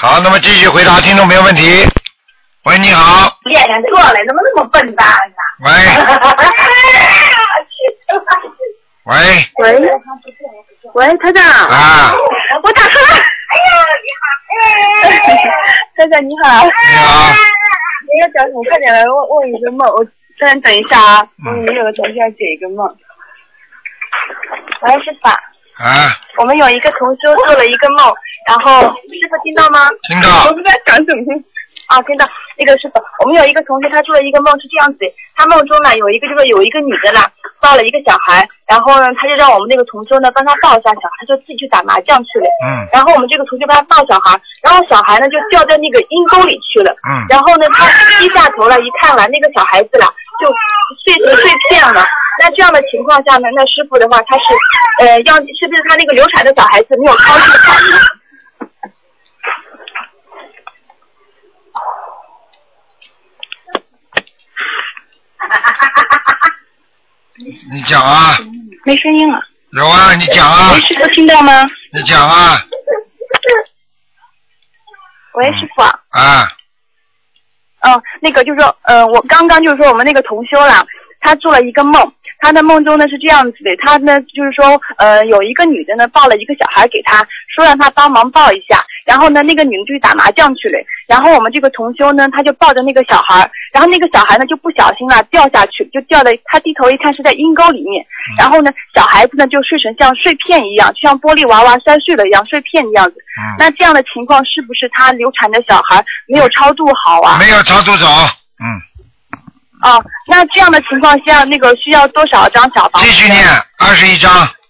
好，那么继续回答听众朋友问题。喂，你好。 练练错了，怎么那么笨蛋呢？ 喂。喂。 喂。喂，台长。 啊。 我打错了。哎呀，你好。台长你好。 你好。 你要讲什么？快点来问一个梦。我先等一下啊。你有个同学要解一个梦。喂，师傅。 啊。 我们有一个同修做了一个梦，然后师傅听到吗？ 听到。 我不知道讲什么。啊，听到。那个师傅，我们有一个同学，他做了一个梦是这样子的，他梦中呢有一个女的啦，抱了一个小孩，然后呢他就让我们那个同修呢帮他抱一下小孩，他就自己去打麻将去了。然后我们这个同学帮他抱小孩，然后小孩呢就掉在那个阴沟里去了。然后呢他低下头来一看了，那个小孩子啦就碎成碎片了。那这样的情况下呢，那师傅的话他是是不是他那个流产的小孩子没有超度好呢？ 你讲啊。 没声音了。 有啊，你讲啊。 喂，师傅听到吗？ 你讲啊。 喂，师傅。 啊。 那个就是说，我刚刚就是说我们那个同修啦，他做了一个梦，他的梦中呢是这样子的，他呢就是说，有一个女的呢抱了一个小孩给他，说让他帮忙抱一下，然后呢那个女的就去打麻将去了，然后我们这个同修呢他就抱着那个小孩，然后那个小孩呢就不小心了掉下去，就掉的他低头一看是在阴沟里面，然后呢小孩子呢就睡成像碎片一样，就像玻璃娃娃摔碎了一样碎片一样子。那这样的情况是不是他流产的小孩没有超度好啊？ 没有超度走。 那这样的情况下，那个需要多少张小房子？ 继续念21张。